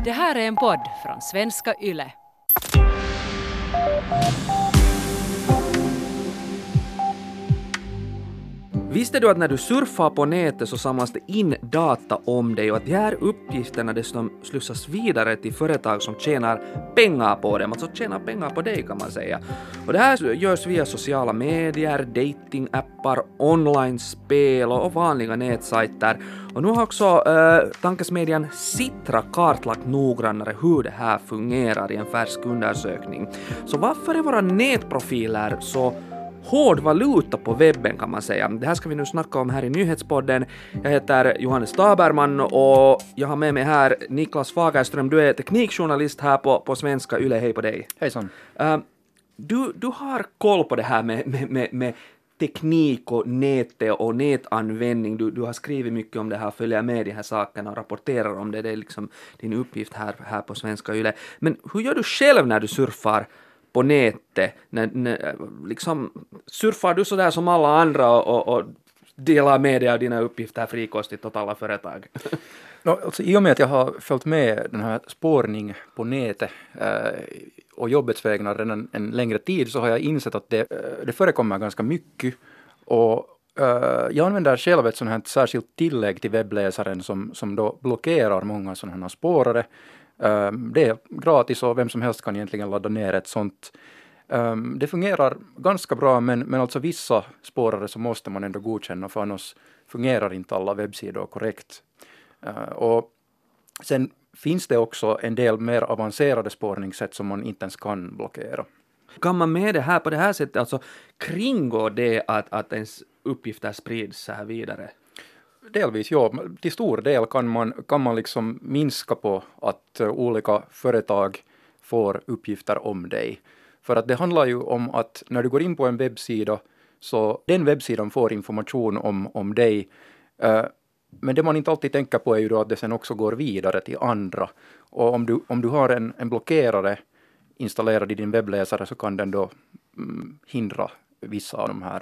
Det här är en podd från Svenska Yle. Visste du att när du surfar på nätet så samlas det in data om dig och att de här uppgifterna dessutom slussas vidare till företag som tjänar pengar på dem, alltså tjänar pengar på dig kan man säga. Och det här görs via sociala medier, datingappar, online-spel och vanliga nätsajter. Och nu har också tankesmedjan Citra kartlagt noggrannare hur det här fungerar i en färsk undersökning. Så varför är våra nätprofiler så hård valuta på webben kan man säga? Det här ska vi nu snacka om här i nyhetspodden. Jag heter Johannes Taberman och jag har med mig här Niklas Fagerström. Du är teknikjournalist här på Svenska Yle. Hej på dig. Hejsan. Du har koll på det här med teknik och nätet och nätanvändning. Du har skrivit mycket om det här, följer med de här sakerna och rapporterar om det. Det är liksom din uppgift här på Svenska Yle. Men hur gör du själv när du surfar på nätet? Liksom, surfar du sådär som alla andra och delar med dig av dina uppgifter frikostigt åt alla företag? Alltså, i och med att jag har följt med den här spårning på nätet och jobbets vägnar redan en längre tid så har jag insett att det förekommer ganska mycket. Och jag använder själv ett sådant här särskilt tillägg till webbläsaren som då blockerar många sådana här spårare. Det är gratis och vem som helst kan egentligen ladda ner ett sånt. Det fungerar ganska bra men alltså vissa spårare så måste man ändå godkänna för annars fungerar inte alla webbsidor korrekt. Och sen finns det också en del mer avancerade spårningssätt som man inte ens kan blockera. Kan man med det här på det här sättet alltså kringgå det att ens uppgifter sprids så här vidare? Delvis, ja. Till stor del kan man liksom minska på att olika företag får uppgifter om dig. För att det handlar ju om att när du går in på en webbsida så den webbsidan får information om dig. Men det man inte alltid tänker på är ju då att det sen också går vidare till andra. Och om du har en blockerare installerad i din webbläsare så kan den då hindra vissa av de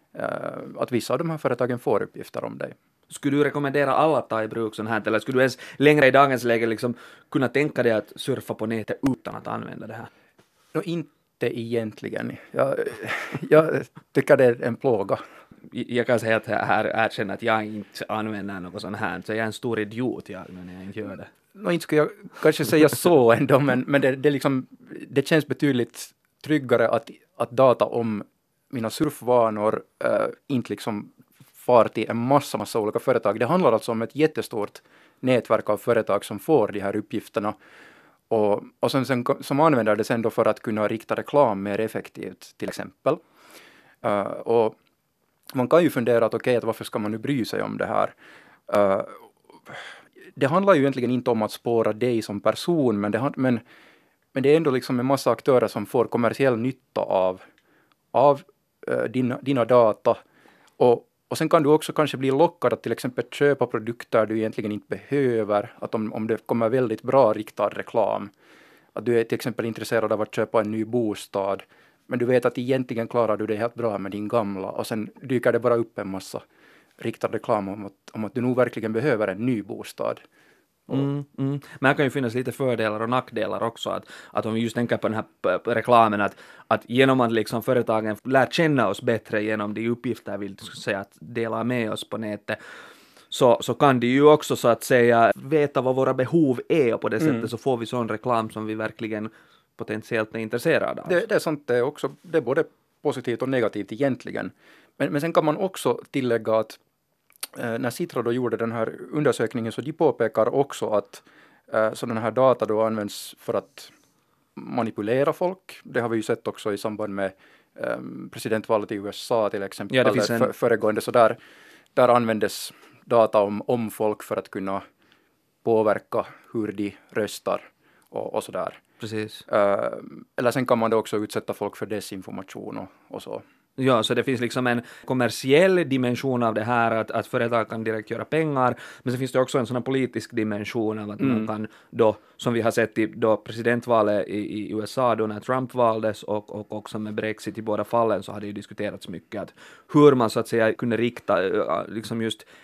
här företagen får uppgifter om dig. Skulle du rekommendera alla att ta i bruk sån här, eller skulle du ens längre i dagens läge liksom kunna tänka dig att surfa på nätet utan att använda det här? Inte egentligen. Jag tycker det är en plåga. Jag kan säga att jag här erkänner att jag inte använder något sånt här, så jag är en stor idiot när jag inte gör det. Inte skulle jag kanske säga så ändå, men det känns betydligt tryggare att data om mina surfvanor inte liksom far till en massa olika företag. Det handlar alltså om ett jättestort nätverk av företag som får de här uppgifterna och som använder det sen då för att kunna rikta reklam mer effektivt till exempel. Och man kan ju fundera att att varför ska man nu bry sig om det här? Det handlar ju egentligen inte om att spåra dig som person, men det är ändå liksom en massa aktörer som får kommersiell nytta av dina data. Och sen kan du också kanske bli lockad att till exempel köpa produkter du egentligen inte behöver. Att om det kommer väldigt bra riktad reklam. Att du är till exempel intresserad av att köpa en ny bostad. Men du vet att egentligen klarar du det helt bra med din gamla. Och sen dyker det bara upp en massa riktad reklam om att du nog verkligen behöver en ny bostad. Men här kan ju finnas lite fördelar och nackdelar också. Att om vi just tänker på den här reklamen att genom att liksom företagen lär känna oss bättre genom de uppgifter vi säga att dela med oss på nätet så kan de ju också så att säga veta vad våra behov är och på det sättet så får vi sån reklam som vi verkligen potentiellt är intresserade av. Det är sant, det är både positivt och negativt egentligen. Men sen kan man också tillägga att när Citra då gjorde den här undersökningen så de påpekar också att sådana här data då används för att manipulera folk. Det har vi ju sett också i samband med presidentvalet i USA till exempel. Ja, det finns föregående så där användes data om folk för att kunna påverka hur de röstar och sådär. Precis. Eller sen kan man då också utsätta folk för desinformation och så. Ja, så det finns liksom en kommersiell dimension av det här att företag kan direkt göra pengar, men så finns det också en sån här politisk dimension av att man kan då, som vi har sett i då presidentvalet i USA då när Trump valdes och också med Brexit i båda fallen så har det ju diskuterats mycket att hur man så att säga kunde rikta liksom just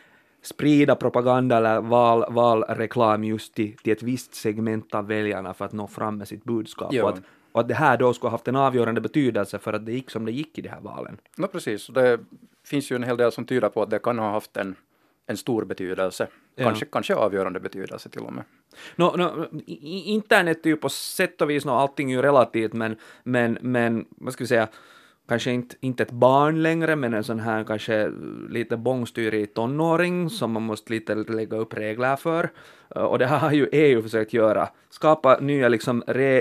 sprida propaganda eller valreklam just till ett visst segment av väljarna för att nå fram med sitt budskap. Ja. Och att det här då skulle ha haft en avgörande betydelse för att det gick som det gick i de här valen. No, precis, det finns ju en hel del som tyder på att det kan ha haft en stor betydelse. Kanske avgörande betydelse till och med. Internet är ju på sätt och vis, allting är ju relativt, men vad ska vi säga, kanske inte ett barn längre, men en sån här kanske lite bångstyrig tonåring som man måste lite lägga upp regler för. Och det här har ju EU försökt göra. Skapa nya liksom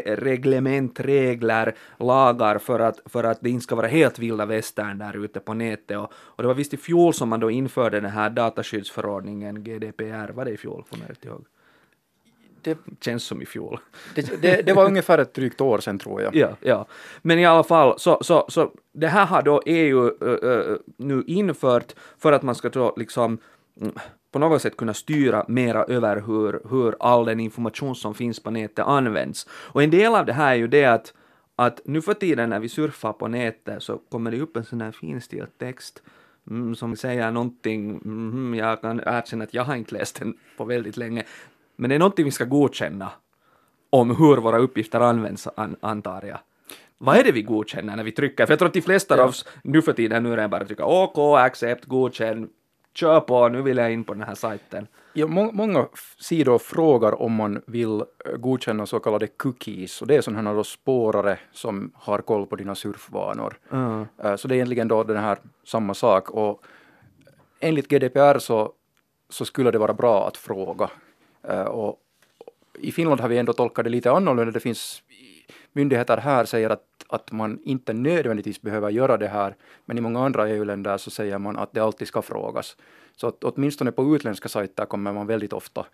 regler, lagar för att det inte ska vara helt vilda västern där ute på nätet. Och det var visst i fjol som man då införde den här dataskyddsförordningen, GDPR. Var det i fjol? Får man rätt ihåg? Det känns som i fjol. Det var ungefär ett drygt år sedan, tror jag. Ja. Men i alla fall, så det här har då EU nu infört för att man ska då liksom på något sätt kunna styra mera över hur all den information som finns på nätet används. Och en del av det här är ju det att nu för tiden när vi surfar på nätet så kommer det upp en sån här finstilt text som säger någonting. Jag kan erkänna att jag har inte läst den på väldigt länge. Men det är någonting vi ska godkänna om hur våra uppgifter används, antar jag. Vad är det vi godkänner när vi trycker? För jag tror att de flesta av oss nu för tiden nu är det bara trycka OK, accept, godkänn, kör på, nu vill jag in på den här sajten. Ja, många sidor frågar om man vill godkänna så kallade cookies, och det är sådana här spårare som har koll på dina surfvanor. Så det är egentligen då den här samma sak, och enligt GDPR så skulle det vara bra att fråga. Och i Finland har vi ändå tolkat det lite annorlunda. Det finns myndigheter här säger att man inte nödvändigtvis behöver göra det här, men i många andra EU-länder så säger man att det alltid ska frågas. Så att åtminstone på utländska sajter kommer man väldigt ofta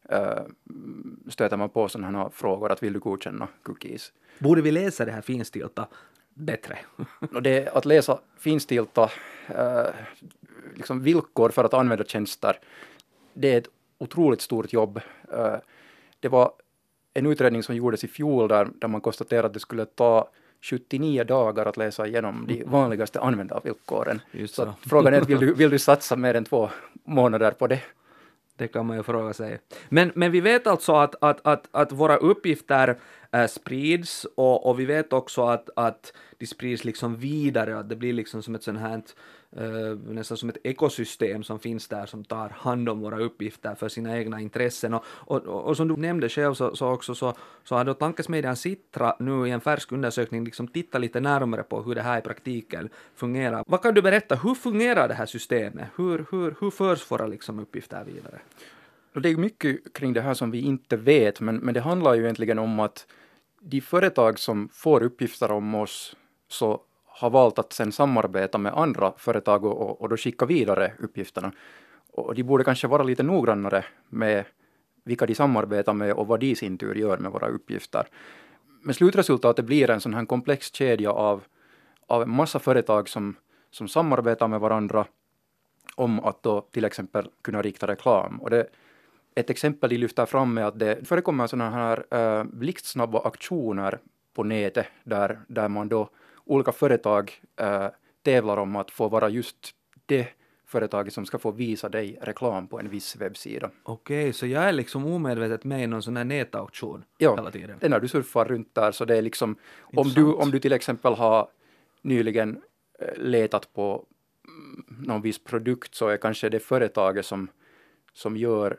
stöter man på sådana här frågor att vill du godkänna cookies. Borde vi läsa det här finstilta bättre? Och det, att läsa finstilta liksom villkor för att använda tjänster, det är ett otroligt stort jobb. Det var en utredning som gjordes i fjol där man konstaterade att det skulle ta 79 dagar att läsa igenom de vanligaste användarvillkoren. Så frågan är, vill du satsa mer än 2 månader på det? Det kan man ju fråga sig. Men vi vet alltså att våra uppgifter sprids och vi vet också att de sprids liksom vidare, att det blir liksom som ett sånt här nästan som ett ekosystem som finns där som tar hand om våra uppgifter för sina egna intressen. Och som du nämnde själv så har då tankesmedjan Sitra nu i en färsk undersökning liksom tittat lite närmare på hur det här i praktiken fungerar. Vad kan du berätta? Hur fungerar det här systemet? Hur förs våra liksom uppgifter vidare? Det är mycket kring det här som vi inte vet, men det handlar ju egentligen om att de företag som får uppgifter om oss så har valt att sen samarbeta med andra företag och då skicka vidare uppgifterna. Och de borde kanske vara lite noggrannare med vilka de samarbetar med och vad de i sin tur gör med våra uppgifter. Men slutresultatet blir en sån här komplex kedja av en massa företag som samarbetar med varandra om att då till exempel kunna rikta reklam. Och ett exempel de lyfter fram är att det förekommer sådana här blixtsnabba aktioner på nätet där man då olika företag tävlar om att få vara just det företaget som ska få visa dig reklam på en viss webbsida. Okej, så jag är liksom omedvetet med i någon sån här nätauktion hela tiden? Ja, det är när du surfar runt där, så det är liksom om du till exempel har nyligen letat på någon viss produkt, så är kanske det företaget som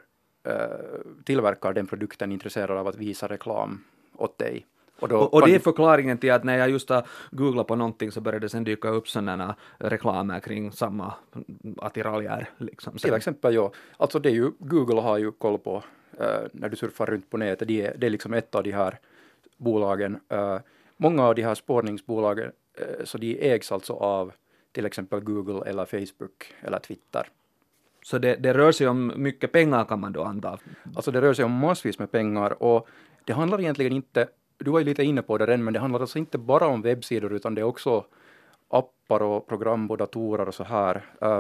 tillverkar den produkten intresserad av att visa reklam åt dig. Och det är förklaringen till att när jag just har googlat på någonting så började det sen dyka upp sådana reklamer kring samma attiraljer. Liksom. Till exempel, ja. Alltså det är ju, Google har ju koll på när du surfar runt på nätet. Det är liksom ett av de här bolagen. Många av de här spårningsbolagen så de ägs alltså av till exempel Google eller Facebook eller Twitter. Så det rör sig om mycket pengar, kan man då anta? Alltså det rör sig om massvis med pengar, och det handlar egentligen inte, du var ju lite inne på det redan, men det handlar alltså inte bara om webbsidor, utan det är också appar och program på datorer och så här.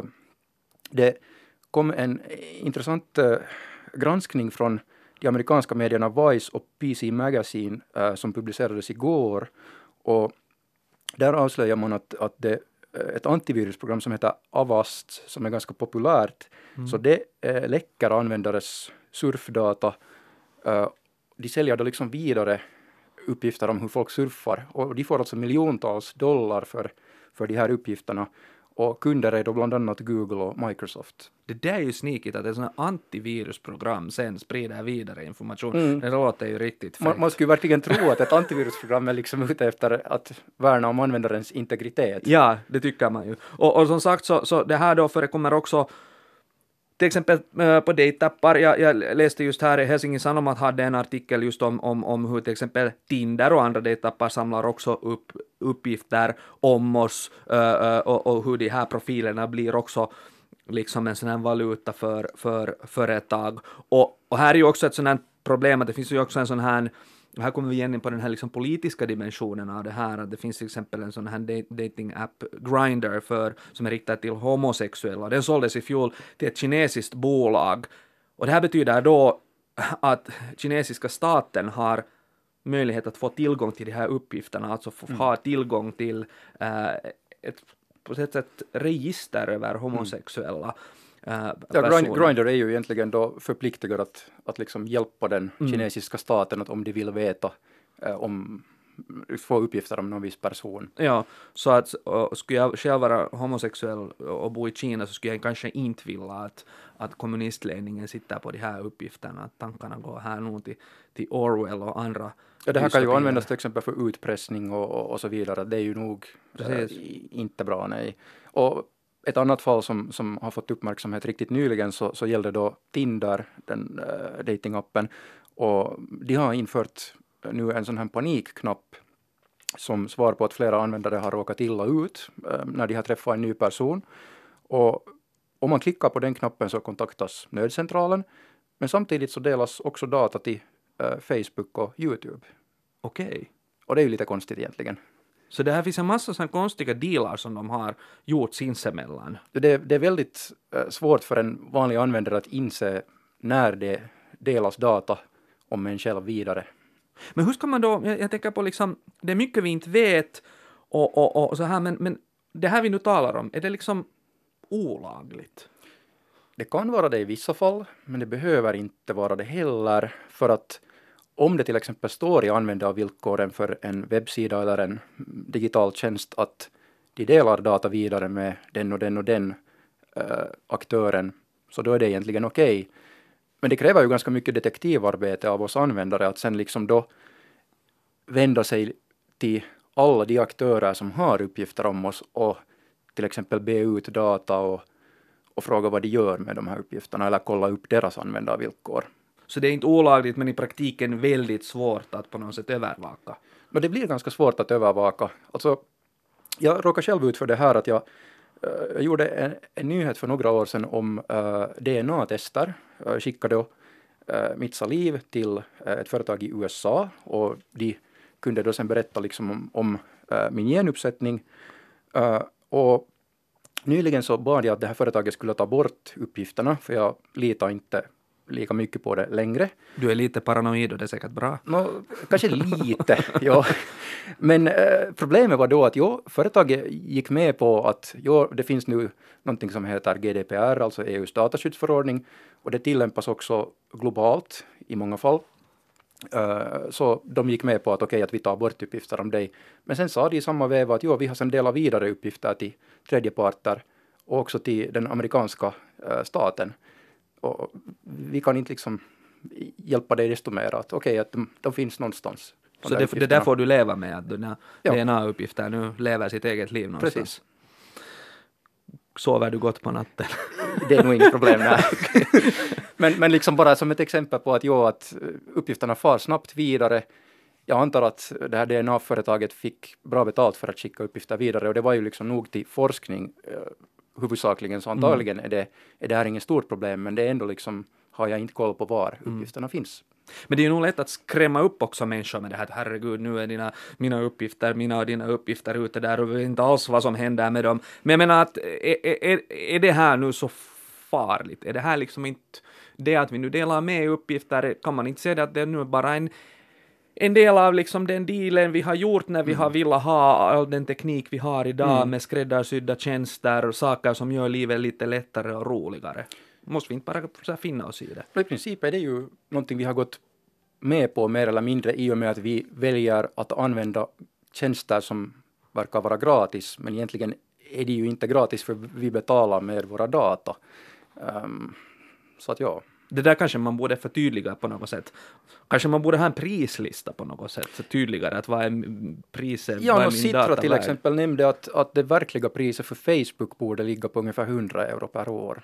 Det kom en intressant granskning från de amerikanska medierna Vice och PC Magazine som publicerades igår, och där avslöjar man att det ett antivirusprogram som heter Avast som är ganska populärt. Så det läcker användares surfdata. De säljer då liksom vidare uppgifter om hur folk surfar och de får alltså miljontals dollar för de här uppgifterna. Och kunder är då bland annat Google och Microsoft. Det där är ju sneakigt att ett sådant här antivirusprogram sen sprider vidare information. Det låter ju riktigt fräckt. Man skulle verkligen tro att ett antivirusprogram är liksom ute efter att värna om användarens integritet. Ja, det tycker man ju. Och som sagt så det här då förekommer också till exempel på dejtappar. Jag läste just här i Helsingin Sanomat hade en artikel just om hur till exempel Tinder och andra dejtappar samlar också upp uppgifter om oss och hur de här profilerna blir också liksom en sån här valuta för företag. Och här är ju också ett sånt här problem att det finns ju också en sån här. Här kommer vi igen in på den här liksom politiska dimensionen av det här, att det finns till exempel en sån här dating-app Grindr som är riktad till homosexuella. Den såldes i fjol till ett kinesiskt bolag. Och det här betyder då att kinesiska staten har möjlighet att få tillgång till de här uppgifterna, alltså ha tillgång till ett på sätt sätt register över homosexuella. Grindr är ju egentligen då förpliktigad att liksom hjälpa den kinesiska staten att om de vill veta om få uppgifter om någon viss person. Ja, så att skulle jag själv vara homosexuell och bo i Kina så skulle jag kanske inte vilja att kommunistledningen sitter på de här uppgifterna, att tankarna går här nog till Orwell och andra. Ja, det här kan ju användas till exempel för utpressning och så vidare. Det är ju nog inte bra, nej. Och ett annat fall som har fått uppmärksamhet riktigt nyligen så gällde då Tinder, den datingappen. Och de har infört nu en sån här panikknapp som svar på att flera användare har råkat illa ut när de har träffat en ny person. Och om man klickar på den knappen så kontaktas nödcentralen. Men samtidigt så delas också data till Facebook och YouTube. Okej. Och det är ju lite konstigt egentligen. Så det här finns en massa sådana konstiga dealar som de har gjort sinsemellan. Det är väldigt svårt för en vanlig användare att inse när det delas data om en själv vidare. Men hur ska man då, jag tänker på liksom, det är mycket vi inte vet och så här, men det här vi nu talar om, är det liksom olagligt? Det kan vara det i vissa fall, men det behöver inte vara det heller, för att om det till exempel står i användarvillkoren för en webbsida eller en digital tjänst att de delar data vidare med den och den aktören, så då är det egentligen okej. Men det kräver ju ganska mycket detektivarbete av oss användare att sen liksom då vända sig till alla de aktörer som har uppgifter om oss och till exempel be ut data och fråga vad de gör med de här uppgifterna eller kolla upp deras användarvillkor. Så det är inte olagligt, men i praktiken väldigt svårt att på något sätt övervaka. Men det blir ganska svårt att övervaka. Alltså, jag råkar själv ut för det här att jag gjorde en nyhet för några år sedan om DNA-tester. Jag skickade då mitt saliv till ett företag i USA och de kunde då sen berätta liksom om min genuppsättning. Och nyligen så bad jag att det här företaget skulle ta bort uppgifterna, för jag litar inte lika mycket på det längre. Du är lite paranoid och det är säkert bra. Kanske lite, ja. Men problemet var då att företaget gick med på att det finns nu någonting som heter GDPR, alltså EUs dataskyddsförordning, och det tillämpas också globalt i många fall. Så de gick med på att okej, att vi tar bort uppgifter om dig. Men sen sa de i samma veva att vi har sen delat vidare uppgifter till tredjeparter och också till den amerikanska staten. Och vi kan inte liksom hjälpa dig desto mer att att de finns någonstans. Så det där får du leva med, att dina DNA-uppgifter nu lever sitt eget liv någonstans. Precis. Sover du gott på natten? Det är nog inget problem, nej. men liksom bara som ett exempel på att uppgifterna far snabbt vidare. Jag antar att det här DNA-företaget fick bra betalt för att skicka uppgifter vidare, och det var ju liksom nog till forskning huvudsakligen, så antagligen är det här inget stort problem, men det är ändå liksom, har jag inte koll på var uppgifterna finns. Men det är ju nog lätt att skrämma upp också människor med det här att herregud, nu är mina och dina uppgifter ute där och vi vet inte alls vad som händer med dem. Men jag menar att är det här nu så farligt? Är det här liksom inte det att vi nu delar med uppgifter, kan man inte säga att det är nu bara en del av liksom den dealen vi har gjort när vi har velat ha all den teknik vi har idag med skräddarsydda tjänster och saker som gör livet lite lättare och roligare. Måste vi inte bara så här finna oss i det? I princip är det ju någonting vi har gått med på mer eller mindre i och med att vi väljer att använda tjänster som verkar vara gratis, men egentligen är det ju inte gratis för vi betalar med våra data. Så att ja. Det där kanske man borde förtydliga på något sätt. Kanske man borde ha en prislista på något sätt, så tydligare att vad är priset, Ja, vad är och min Citra data till värd? exempel nämnde att det verkliga priset för Facebook borde ligga på ungefär 100 euro per år.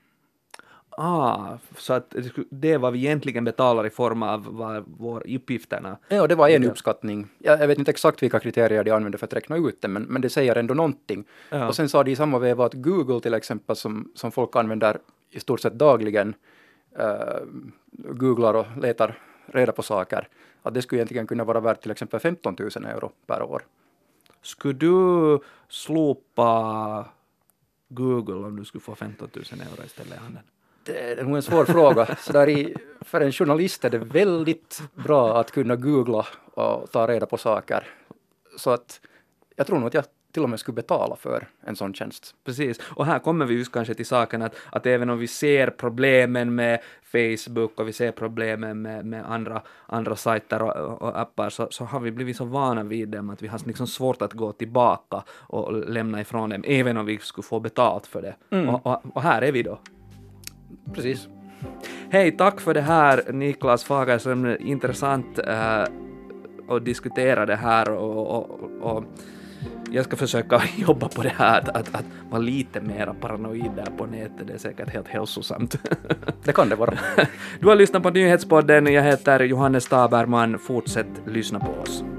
Så att det är vad vi egentligen betalar i form av våra uppgifterna. Ja, det var en uppskattning. Jag vet inte exakt vilka kriterier de använde för att räkna ut det, men det säger ändå någonting. Ja. Och sen sa de i samma veva att Google till exempel, som folk använder i stort sett dagligen, googlar och letar reda på saker, att det skulle egentligen kunna vara värt till exempel 15 000 euro per år. Skulle du slopa Google om du skulle få 15 000 euro istället i handen? Det är nog en svår fråga. Så för en journalist är det väldigt bra att kunna googla och ta reda på saker. Så att jag tror nog att jag till och med skulle betala för en sån tjänst. Precis, och här kommer vi just kanske till saken att även om vi ser problemen med Facebook och vi ser problemen med andra sajter och appar så har vi blivit så vana vid dem att vi har liksom svårt att gå tillbaka och lämna ifrån dem även om vi skulle få betalt för det. Och här är vi då. Precis. Hej, tack för det här Niklas Fagerström, intressant att diskutera det här och jag ska försöka jobba på det här att vara lite mer paranoid där på nätet. Det är säkert helt hälsosamt. Det kan det vara. Du har lyssnat på Nyhetspodden. Jag heter Johannes Taberman. Fortsätt lyssna på oss.